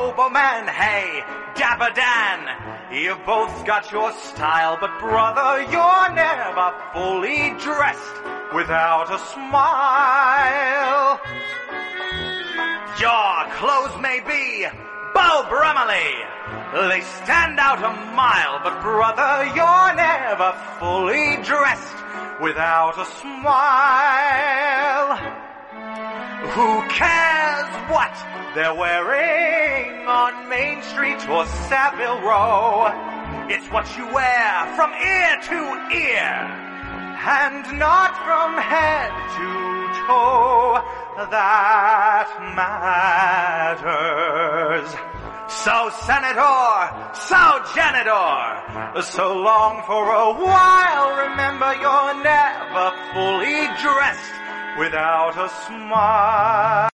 Doberman, hey, Dapper Dan. You both got your style, but brother, you're never fully dressed without a smile. Your clothes may be Beau Brummely, they stand out a mile, but brother, you're never fully dressed without a smile. Who cares what they're wearing on Main Street or Savile Row? It's what you wear from ear to ear, and not from head to toe, that matters. So senator, so janitor, so long for a while, remember you're never fully dressed without a smile.